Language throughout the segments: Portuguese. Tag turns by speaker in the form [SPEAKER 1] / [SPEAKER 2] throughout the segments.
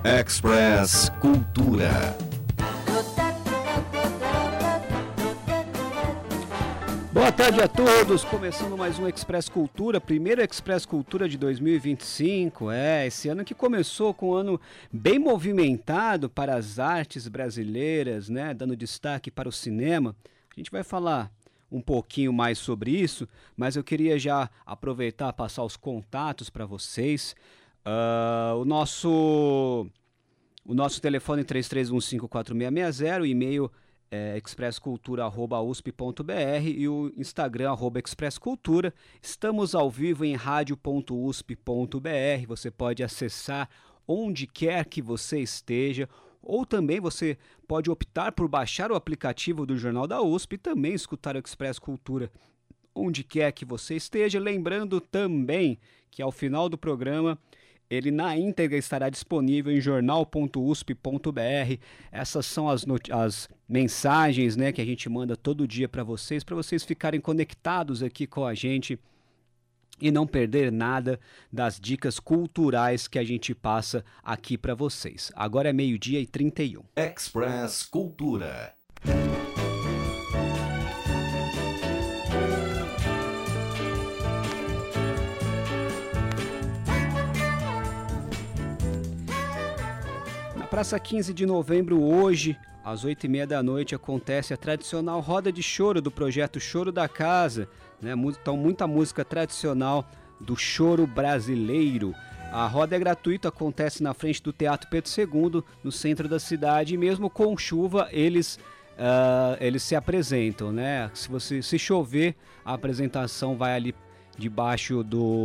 [SPEAKER 1] Express Cultura.
[SPEAKER 2] Boa tarde a todos, começando mais um Express Cultura, primeiro Express Cultura de 2025, esse ano que começou com um ano bem movimentado para as artes brasileiras, né, dando destaque para o cinema. A gente vai falar um pouquinho mais sobre isso, mas eu queria já aproveitar e passar os contatos para vocês. O nosso telefone é 33154660, o e-mail é expresscultura@usp.br e o Instagram @expresscultura. Estamos ao vivo em radio.usp.br, você pode acessar onde quer que você esteja, ou também você pode optar por baixar o aplicativo do Jornal da USP e também escutar o Express Cultura onde quer que você esteja. Lembrando também que ao final do programa ele na íntegra estará disponível em jornal.usp.br. Essas são as mensagens, né, que a gente manda todo dia para vocês ficarem conectados aqui com a gente e não perder nada das dicas culturais que a gente passa aqui para vocês. Agora é 12h31.
[SPEAKER 1] Express Cultura.
[SPEAKER 2] Praça 15 de novembro, hoje, às 8h30 da noite, acontece a tradicional roda de choro do projeto Choro da Casa, né? Então, muita música tradicional do choro brasileiro. A roda é gratuita, acontece na frente do Teatro Pedro II, no centro da cidade, e mesmo com chuva, eles se apresentam, né? Se chover, a apresentação vai ali debaixo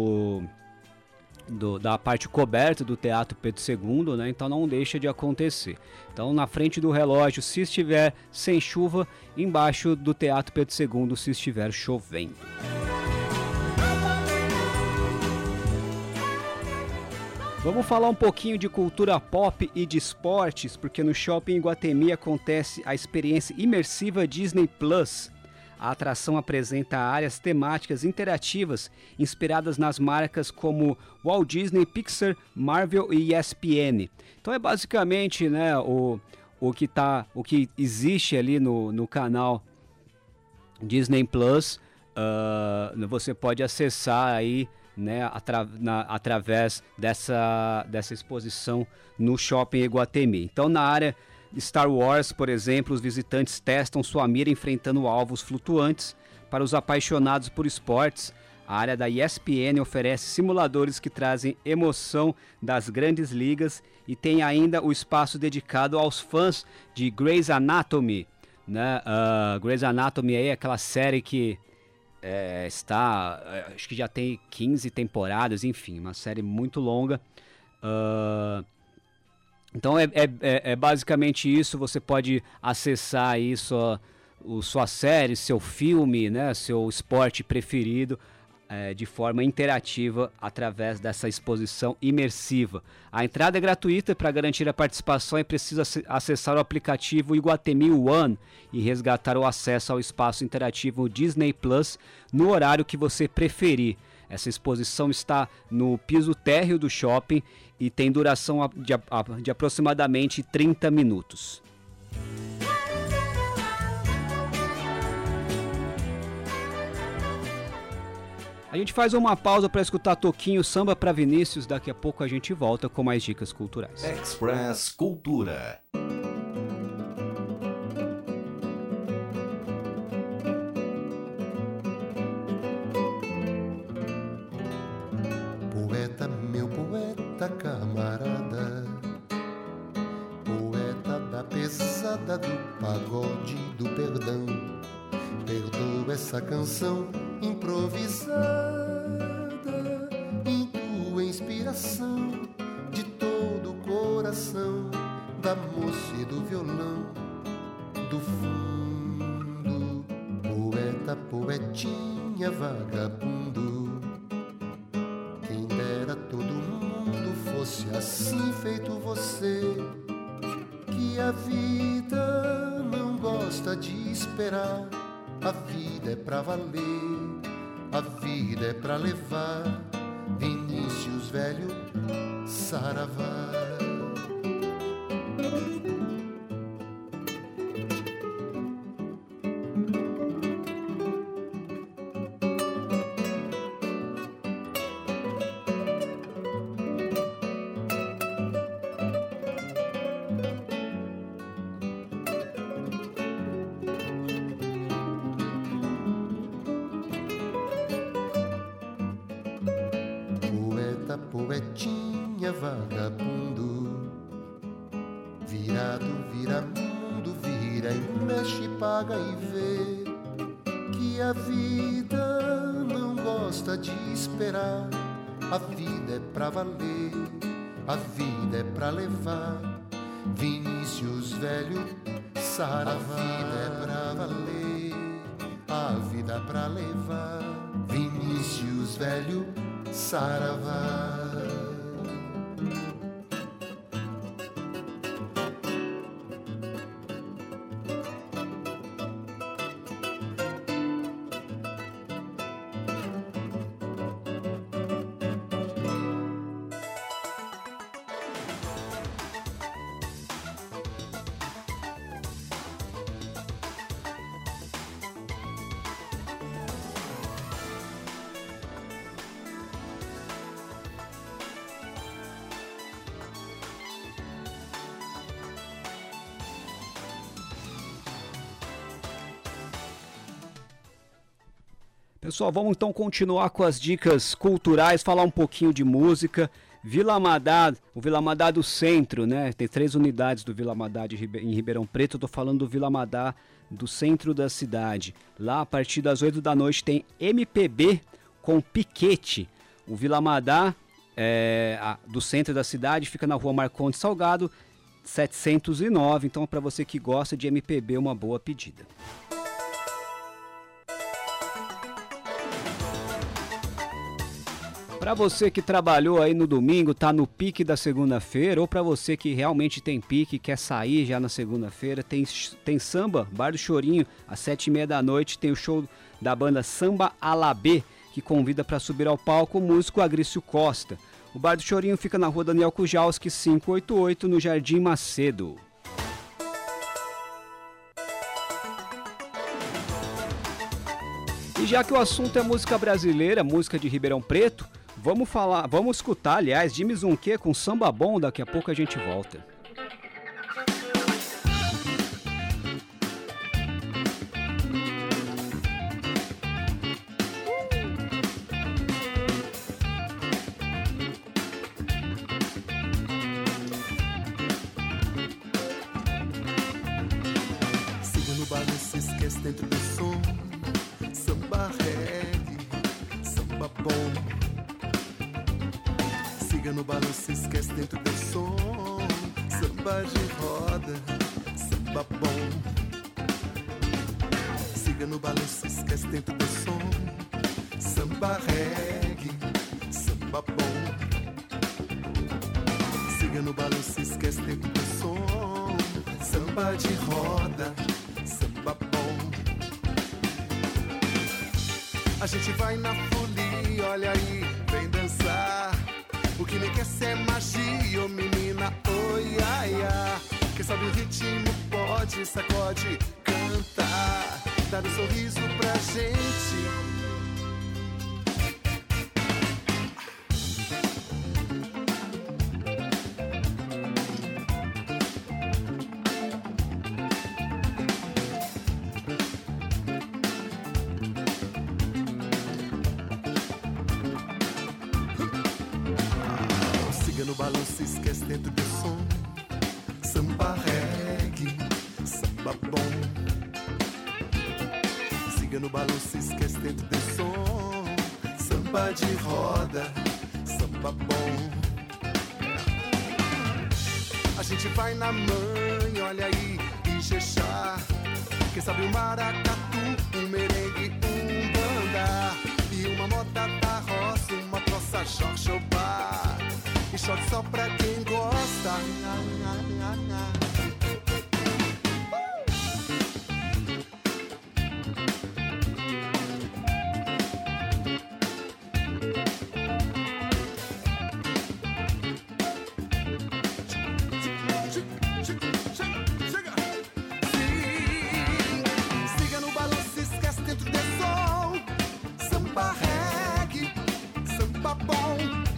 [SPEAKER 2] da parte coberta do Teatro Pedro II, né? Então não deixa de acontecer. Então na frente do relógio se estiver sem chuva, embaixo do Teatro Pedro II se estiver chovendo. Vamos falar um pouquinho de cultura pop e de esportes, porque no Shopping Iguatemi acontece a experiência imersiva Disney Plus. A atração apresenta áreas temáticas interativas inspiradas nas marcas como Walt Disney, Pixar, Marvel e ESPN. Então é basicamente, né, o que existe ali no canal Disney Plus. Você pode acessar aí, né, através dessa exposição no Shopping Iguatemi. Então na área Star Wars, por exemplo, os visitantes testam sua mira enfrentando alvos flutuantes. Para os apaixonados por esportes, a área da ESPN oferece simuladores que trazem emoção das grandes ligas e tem ainda o espaço dedicado aos fãs de Grey's Anatomy, né? Grey's Anatomy é aquela série que acho que já tem 15 temporadas, enfim, uma série muito longa. Então é basicamente isso. Você pode acessar aí sua série, seu filme, né, seu esporte preferido de forma interativa através dessa exposição imersiva. A entrada é gratuita. Para garantir a participação é preciso acessar o aplicativo Iguatemi One e resgatar o acesso ao espaço interativo Disney Plus no horário que você preferir. Essa exposição está no piso térreo do shopping e tem duração de aproximadamente 30 minutos. A gente faz uma pausa para escutar Toquinho, Samba para Vinícius. Daqui a pouco a gente volta com mais dicas culturais.
[SPEAKER 1] Express Cultura.
[SPEAKER 3] Poeta, meu poeta camarada, poeta da pesada do pagode do perdão, perdoa essa canção improvisada em tua inspiração de todo o coração da moça e do violão do fundo. Poeta, poetinha, vagabundo, quem dera todo mundo fosse assim feito você, que a vida não gosta de esperar. A vida é pra valer, a vida é pra levar. Vinícius velho, saravá. poetinha vagabundo. Virado, vira mundo, vira e mexe, paga e vê que a vida não gosta de esperar. A vida é pra valer, a vida é pra levar. Vinícius velho, saravá. A vida é pra valer, a vida é pra levar. Vinícius velho, saravá.
[SPEAKER 2] Pessoal, vamos então continuar com as dicas culturais, falar um pouquinho de música. Vila Madá, o Vila Madá do centro, né? Tem 3 unidades do Vila Madá em Ribeirão Preto. Eu tô falando do Vila Madá do centro da cidade. Lá, a partir das 8 da noite, tem MPB com Piquete. O Vila Madá do centro da cidade fica na rua Marcondes Salgado, 709. Então, para você que gosta de MPB, uma boa pedida. Para você que trabalhou aí no domingo, tá no pique da segunda-feira, ou para você que realmente tem pique, quer sair já na segunda-feira, tem samba, Bar do Chorinho, às 7h30 da noite, tem o show da banda Samba Alabê, que convida para subir ao palco o músico Agrício Costa. O Bar do Chorinho fica na rua Daniel Kujalski, 588, no Jardim Macedo. E já que o assunto é música brasileira, música de Ribeirão Preto, vamos escutar, aliás, Jimmy Zunquê com Samba Bom, daqui a pouco a gente volta.
[SPEAKER 3] Siga no baile, se esquece dentro do som. Samba reggae, samba bom. Siga no balão, se esquece dentro do som. Samba de roda, samba bom. Siga no balão, se esquece dentro do som. Samba reggae, samba bom. Siga no balão, se esquece dentro do som. Samba de roda, samba bom. A gente vai na folia, olha aí, vem dançar. O que nem quer ser magia, ô menina, oi, ai, ai. Quem sabe o ritmo pode, sacode, cantar. Dar um sorriso pra gente. No balão, se esquece dentro do som. Samba reggae, samba bom. Siga no balão, se esquece dentro do som. Samba de roda, samba bom. A gente vai na mãe, olha aí, Ijexá. Quem sabe o maracatu, um merengue, um banda. E uma moda da roça, uma troça Jorge Obá. E shot só pra quem gosta. Siga no balão, se esquece dentro do som. Samba reggae, samba bom.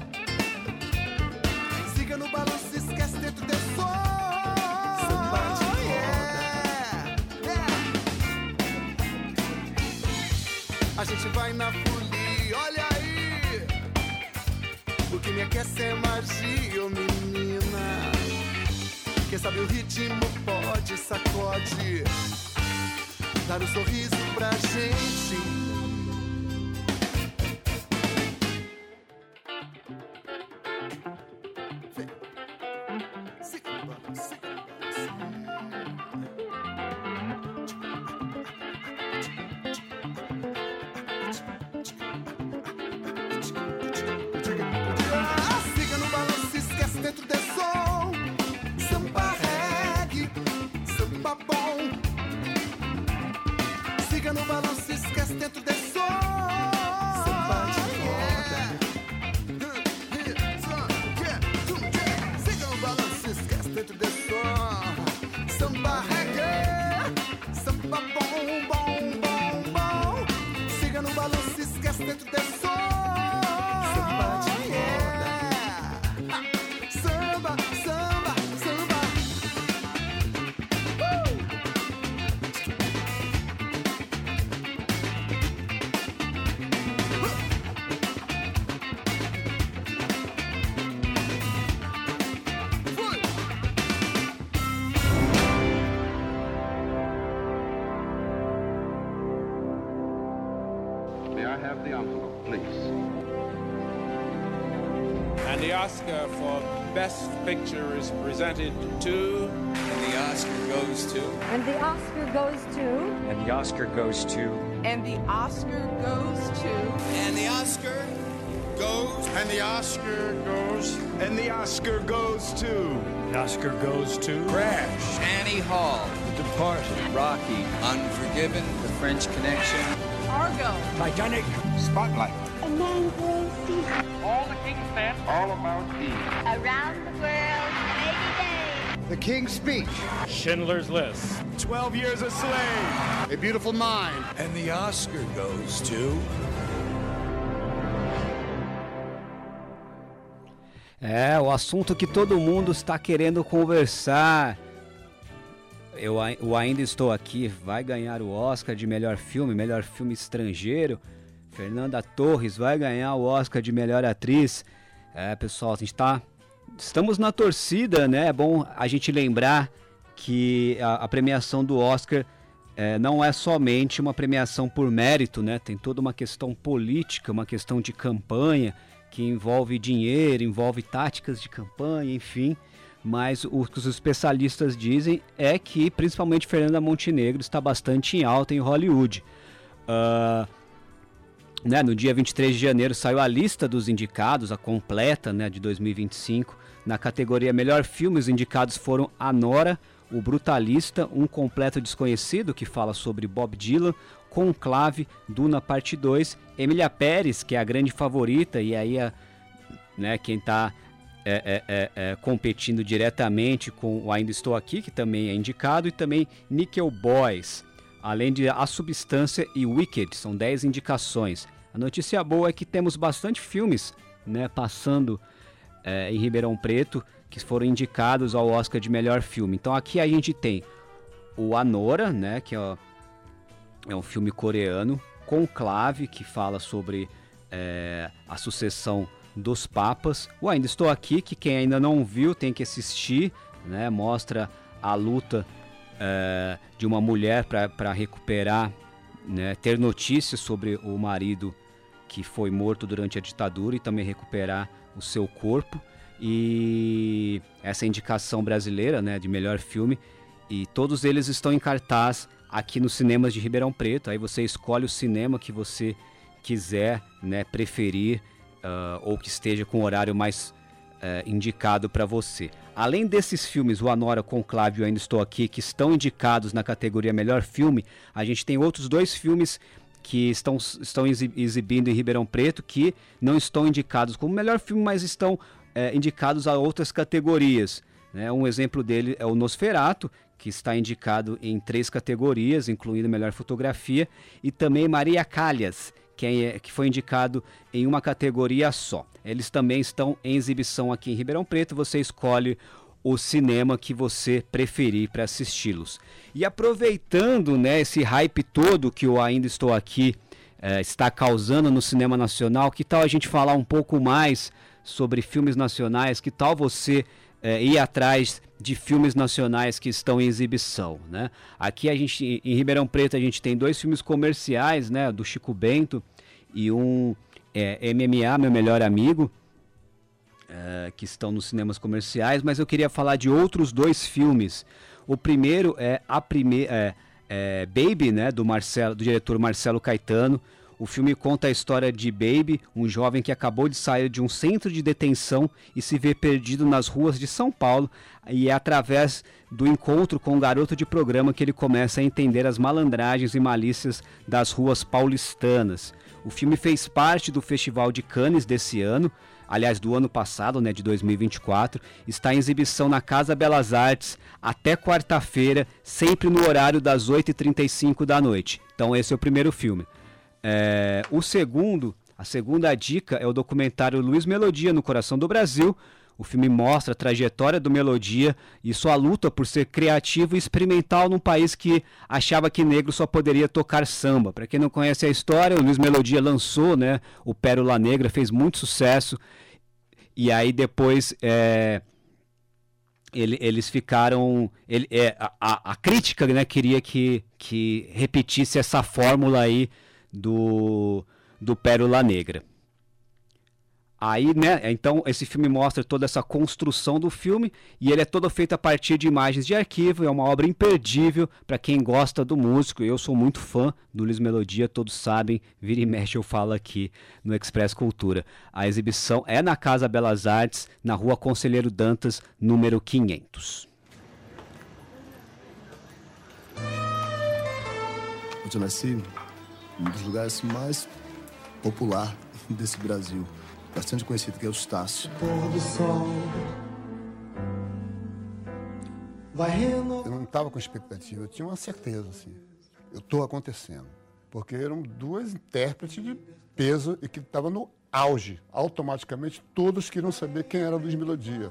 [SPEAKER 3] Siga no balão, se esquece dentro do som. Samba de roda, A gente vai na folia, olha aí. O que me quer ser magia, ô menina. Quem sabe o ritmo pode, sacode, dar um sorriso pra gente. Siga no balanço, se esquece dentro desse som. Samba reggae, samba bom. Siga no balanço, se esquece dentro desse som. Samba de roda. Siga no balanço, se esquece dentro desse som. Samba reggae, samba bom, bom, bom, bom. Siga no balanço, se esquece dentro desse som. Samba de roda. Samba, samba, samba.
[SPEAKER 4] May I have the envelope, please?
[SPEAKER 5] And the Oscar for Best Picture is presented to...
[SPEAKER 6] And the Oscar goes to...
[SPEAKER 7] And the Oscar goes to...
[SPEAKER 8] And the Oscar goes to...
[SPEAKER 9] And the Oscar goes to...
[SPEAKER 6] And the Oscar goes...
[SPEAKER 10] And the Oscar goes...
[SPEAKER 11] And the Oscar goes to...
[SPEAKER 8] The Oscar goes to...
[SPEAKER 6] Crash, Annie Hall,
[SPEAKER 8] The Departed,
[SPEAKER 6] Rocky, Unforgiven, The French Connection,
[SPEAKER 9] Argo,
[SPEAKER 8] Titanic,
[SPEAKER 10] Spotlight.
[SPEAKER 7] A Mangrove Sea.
[SPEAKER 5] All the King's Men.
[SPEAKER 10] All About Eve.
[SPEAKER 7] Around the world, 80 days.
[SPEAKER 11] The King's Speech.
[SPEAKER 8] Schindler's List,
[SPEAKER 11] 12 Years a Slave. A Beautiful Mind.
[SPEAKER 6] and the Oscar goes to...
[SPEAKER 2] É, o assunto que todo mundo está querendo conversar. Eu ainda estou aqui, vai ganhar o Oscar de melhor filme estrangeiro. Fernanda Torres vai ganhar o Oscar de melhor atriz. É, pessoal, estamos na torcida, né? É bom a gente lembrar que a premiação do Oscar não é somente uma premiação por mérito, né? Tem toda uma questão política, uma questão de campanha, que envolve dinheiro, envolve táticas de campanha, enfim. Mas o que os especialistas dizem é que, principalmente, Fernanda Montenegro está bastante em alta em Hollywood. No dia 23 de janeiro saiu a lista dos indicados, a completa, né, de 2025. Na categoria Melhor Filme, os indicados foram Anora, O Brutalista, Um Completo Desconhecido, que fala sobre Bob Dylan, Conclave, Duna Parte 2, Emília Pérez, que é a grande favorita, e aí quem está competindo diretamente com o Ainda Estou Aqui, que também é indicado, e também Nickel Boys, além de A Substância e Wicked, são 10 indicações. A notícia boa é que temos bastante filmes, né, passando em Ribeirão Preto, que foram indicados ao Oscar de melhor filme. Então aqui a gente tem o Anora, né, que é um filme coreano, Conclave, que fala sobre a sucessão dos papas. O Ainda Estou Aqui, que quem ainda não viu tem que assistir, né, mostra a luta de uma mulher para recuperar, né, ter notícias sobre o marido que foi morto durante a ditadura e também recuperar o seu corpo. E essa indicação brasileira, né, de melhor filme, e todos eles estão em cartaz aqui nos cinemas de Ribeirão Preto. Aí você escolhe o cinema que você quiser, né, preferir, ou que esteja com o horário mais indicado para você. Além desses filmes, o Anora, Conclave e Eu Ainda Estou Aqui, que estão indicados na categoria Melhor Filme, a gente tem outros 2 filmes que estão exibindo em Ribeirão Preto, que não estão indicados como melhor filme, mas estão indicados a outras categorias, né? Um exemplo dele é o Nosferatu, que está indicado em 3 categorias, incluindo melhor fotografia, e também Maria Callas, que foi indicado em uma categoria só. Eles também estão em exibição aqui em Ribeirão Preto, você escolhe o cinema que você preferir para assisti-los. E aproveitando, né, esse hype todo que eu Ainda Estou Aqui está causando no cinema nacional, que tal a gente falar um pouco mais sobre filmes nacionais, que tal você ir atrás de filmes nacionais que estão em exibição, né? Aqui em Ribeirão Preto a gente tem 2 filmes comerciais, né, do Chico Bento e um MMA, Meu Melhor Amigo, que estão nos cinemas comerciais, mas eu queria falar de outros 2 filmes. O primeiro é Baby, né, do diretor Marcelo Caetano. O filme conta a história de Baby, um jovem que acabou de sair de um centro de detenção e se vê perdido nas ruas de São Paulo, e é através do encontro com um garoto de programa que ele começa a entender as malandragens e malícias das ruas paulistanas. O filme fez parte do Festival de Cannes desse ano, aliás, do ano passado, né, de 2024, está em exibição na Casa Belas Artes até quarta-feira, sempre no horário das 8h35 da noite. Então esse é o primeiro filme. A segunda dica é o documentário Luiz Melodia no Coração do Brasil. O filme mostra a trajetória do Melodia e sua luta por ser criativo e experimental num país que achava que negro só poderia tocar samba. Para quem não conhece a história, o Luiz Melodia lançou, né, o Pérola Negra, fez muito sucesso, e aí depois eles ficaram... A crítica, né, queria que repetisse essa fórmula aí do Pérola Negra. Aí, né, então esse filme mostra toda essa construção do filme, e ele é todo feito a partir de imagens de arquivo. É uma obra imperdível para quem gosta do músico. Eu sou muito fã do Luiz Melodia, todos sabem, vira e mexe eu falo aqui no Express Cultura. A exibição é na Casa Belas Artes, na Rua Conselheiro Dantas, número 500.
[SPEAKER 12] Eu nasci em um dos lugares mais popular desse Brasil, bastante conhecido, que é o Estácio. Eu não estava com expectativa, eu tinha uma certeza, assim. Eu estou acontecendo. Porque eram 2 intérpretes de peso e que estavam no auge. Automaticamente todos queriam saber quem era Luiz Melodia.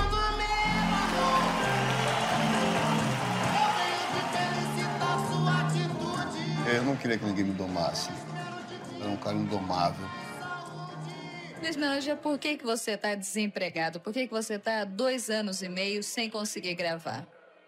[SPEAKER 12] Eu não queria que ninguém me domasse. Eu era um cara indomável.
[SPEAKER 13] Luiz Melodia, por que você está desempregado? Por que você está há 2 anos e meio sem conseguir gravar?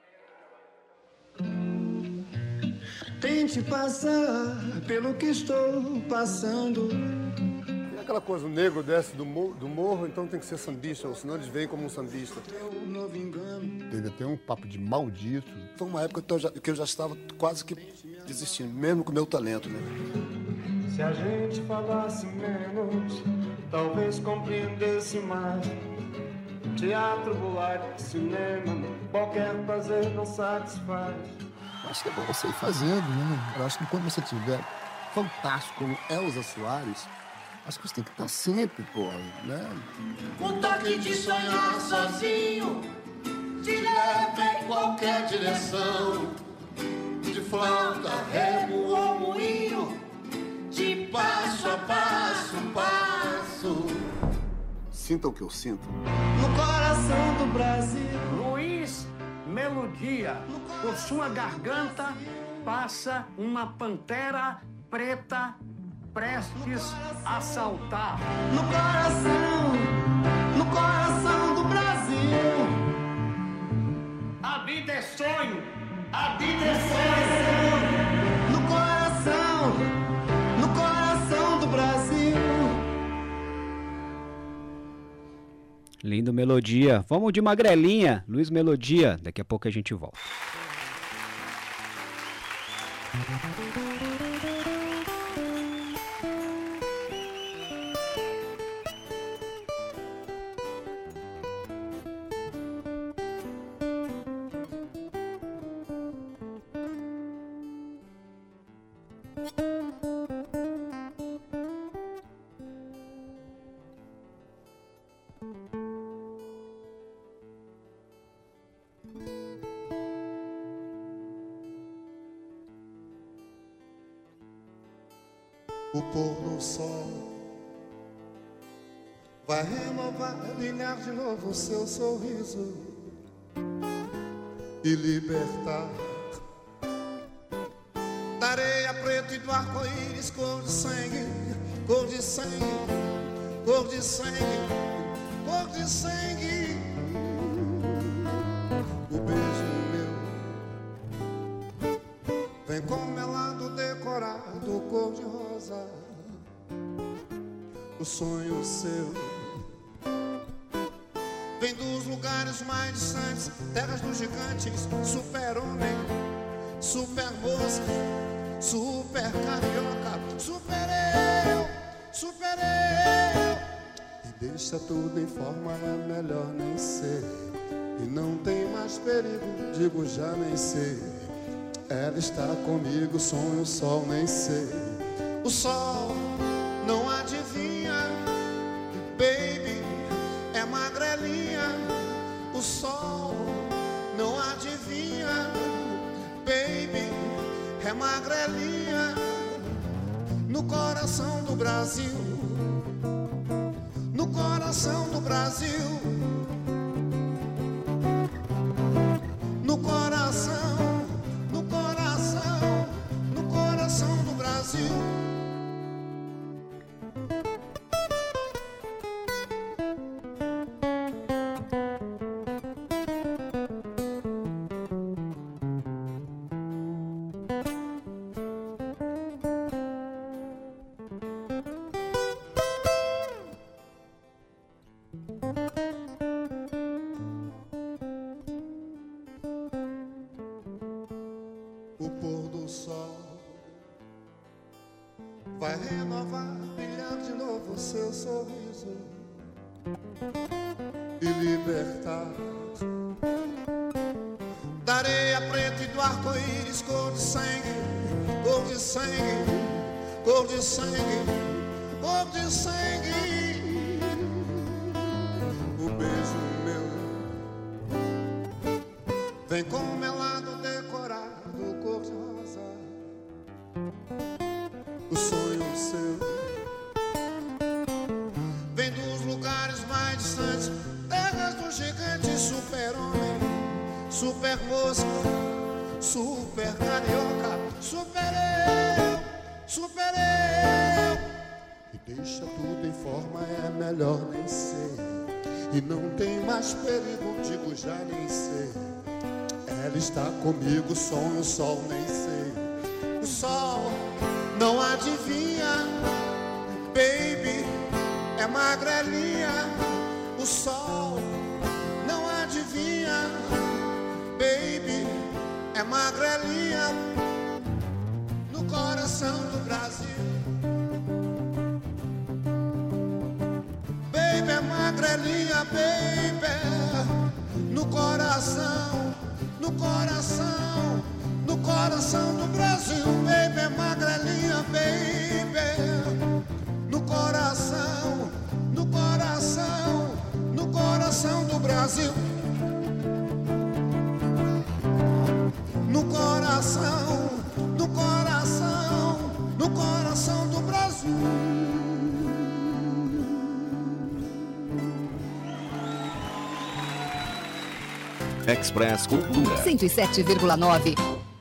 [SPEAKER 14] Tente passar pelo que estou passando.
[SPEAKER 12] E aquela coisa, o negro desce do morro, então tem que ser sambista, ou senão eles vêm como um sambista. Teve até um papo de maldito. Foi uma época que eu já estava quase que desistindo, mesmo com o meu talento, né?
[SPEAKER 14] Se a gente falasse menos, talvez compreendesse mais. Teatro, boate, cinema, qualquer prazer não satisfaz.
[SPEAKER 12] Acho que é bom você ir fazendo, né? Eu acho que quando você tiver fantástico como Elza Soares, acho que você tem que estar sempre, porra, né?
[SPEAKER 14] Um toque de sonhar sozinho te leva em qualquer direção. De flauta, remo ou moinho, de passo a passo, passo.
[SPEAKER 12] Sinta o que eu sinto.
[SPEAKER 14] No coração do Brasil, Luiz Melodia, por sua garganta passa uma pantera preta prestes a saltar. No coração do Brasil, a vida é sonho, a vida é sonho. No coração do Brasil.
[SPEAKER 2] Lindo Melodia. Vamos de Magrelinha, Luiz Melodia. Daqui a pouco a gente volta.
[SPEAKER 3] O pôr do sol vai renovar, brilhar de novo o seu sorriso e libertar da areia preta e do arco-íris, cor de sangue, cor de sangue, cor de sangue. cor de sangue. O beijo meu vem com melado decorado, cor de rosa. O sonho seu vem dos lugares mais distantes, terras dos gigantes, super-homem, super-moça, super-carioca, super-eu. E deixa tudo em forma, é melhor nem ser. E não tem mais perigo, digo já nem sei. Ela está comigo, sonho o sol, nem sei. O sol não adivinha, baby, é magrelinha. O sol não adivinha, baby, é magrelinha. No coração do Brasil, no coração do Brasil, no coração, no coração, no coração do Brasil. O pôr do sol vai renovar, brilhar de novo seu sorriso e libertar da areia preta e do arco-íris, cor de sangue, cor de sangue, cor de sangue, cor de sangue. O beijo meu vem com melado decorado, cor de rosa. O sonho seu vem dos lugares mais distantes, terras do gigante, super-homem, super-moça, super-carioca, super-eu, super-eu. E deixa tudo em forma, é melhor nem ser. E não tem mais perigo, digo já nem sei. Ela está comigo, sonho o sol, nem sei. O sol não adivinha, baby, é magrelinha. O sol não adivinha, baby, é magrelinha. No coração do Brasil, baby, é magrelinha, baby. No coração, no coração, no coração do Brasil, baby, é magrelinha, baby. No coração, no coração, no coração do Brasil. No coração, no coração, no coração do Brasil.
[SPEAKER 1] Express Cultura
[SPEAKER 15] 107,9.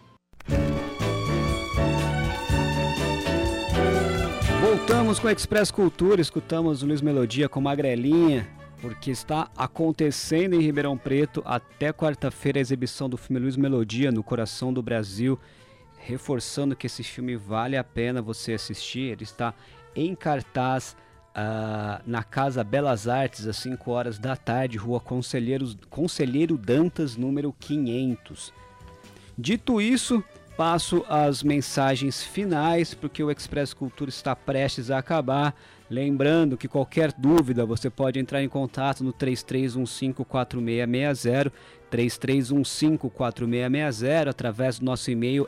[SPEAKER 2] Voltamos com a Express Cultura, escutamos o Luiz Melodia com Magrelinha, porque está acontecendo em Ribeirão Preto até quarta-feira a exibição do filme Luiz Melodia no Coração do Brasil, reforçando que esse filme vale a pena você assistir. Ele está em cartaz na Casa Belas Artes às 5 horas da tarde, Rua Conselheiro Dantas, número 500. Dito isso, passo as mensagens finais, porque o Express Cultura está prestes a acabar. Lembrando que qualquer dúvida você pode entrar em contato no 33154660, 33154660, através do nosso e-mail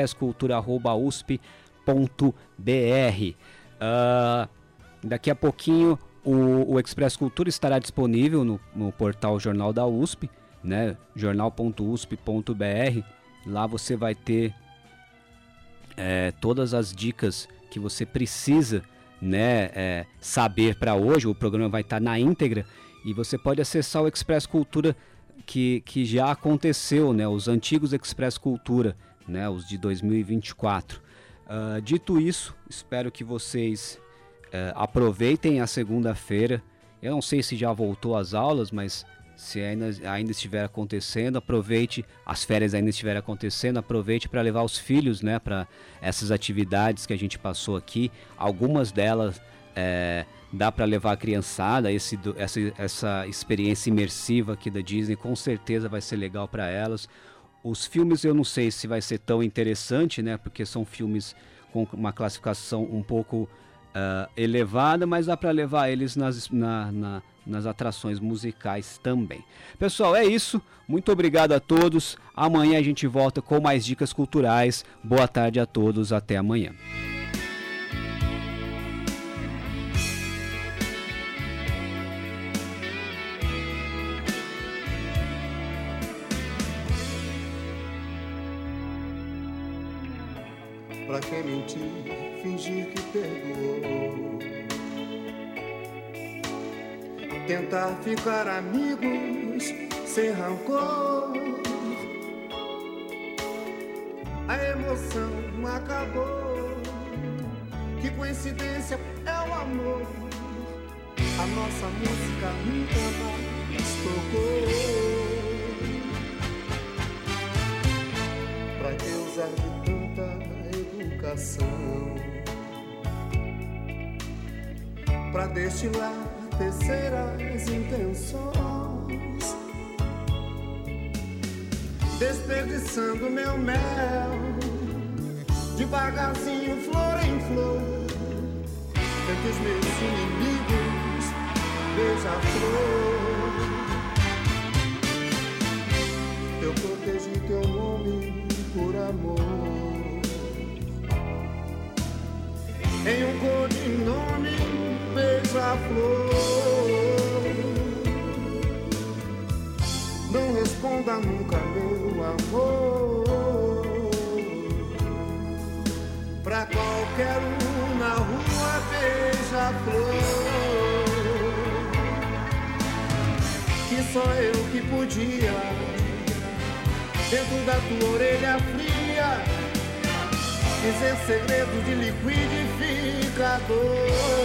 [SPEAKER 2] expresscultura@usp.br. Daqui a pouquinho o Express Cultura estará disponível no portal Jornal da USP, né? jornal.usp.br. Lá você vai ter todas as dicas que você precisa, né, saber para hoje. O programa vai estar na íntegra e você pode acessar o Express Cultura que já aconteceu, né, os antigos Express Cultura, né, os de 2024. Dito isso, espero que vocês aproveitem a segunda-feira. Eu não sei se já voltou às aulas, mas se ainda estiver acontecendo, aproveite, as férias ainda estiverem acontecendo, aproveite para levar os filhos, né, para essas atividades que a gente passou aqui. Algumas delas dá para levar a criançada, essa experiência imersiva aqui da Disney, com certeza vai ser legal para elas. Os filmes eu não sei se vai ser tão interessante, né, porque são filmes com uma classificação um pouco elevada, mas dá para levar eles nas atrações musicais também. Pessoal, é isso. Muito obrigado a todos. Amanhã a gente volta com mais dicas culturais. Boa tarde a todos. Até amanhã.
[SPEAKER 3] Pra quem mentir, fingir que perdoou, tentar ficar amigos sem rancor. A emoção acabou. Que coincidência é o amor. A nossa música nunca mais tocou. Pra que usar de tanta educação pra destilar terceiras intenções, desperdiçando meu mel devagarzinho, flor em flor, entre os meus inimigos, beija-flor. Eu protegi teu nome por amor, em um codinome, beija-flor. Não responda nunca, meu amor, pra qualquer um na rua, beija-flor. Que só eu que podia, dentro da tua orelha fria, dizer segredo de liquidificador.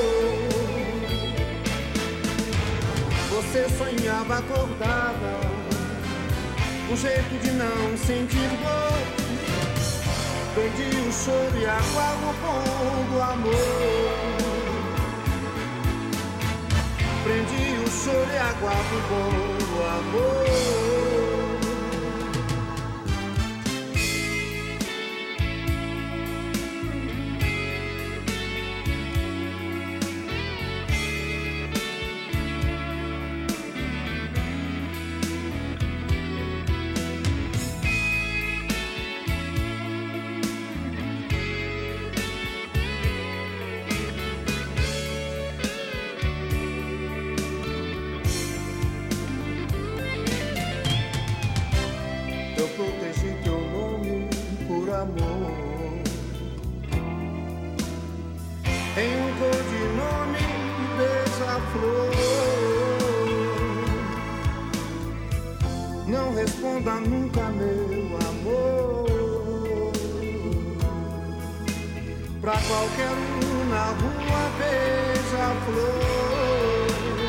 [SPEAKER 3] Você sonhava acordada, um jeito de não sentir dor. Perdi o choro e água no pão do amor. Prendi o choro e água no pão do amor. Protegi teu nome por amor, em um codinome, beija-flor. Não responda nunca, meu amor, pra qualquer um na rua, beija-flor.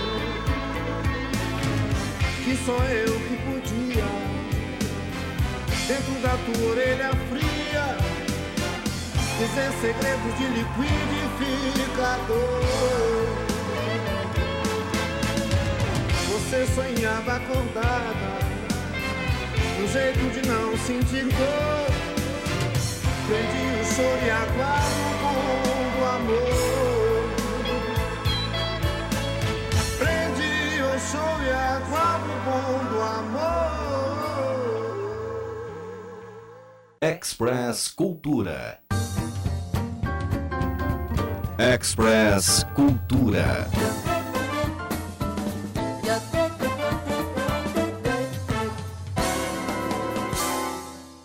[SPEAKER 3] Que só eu que podia, dentro da tua orelha fria, dizer segredos de liquidificador. Você sonhava acordada, um jeito de não sentir dor. Prendi o choro e água no pão do amor. Prendi o choro e água no pão do amor.
[SPEAKER 1] Express Cultura. Express Cultura.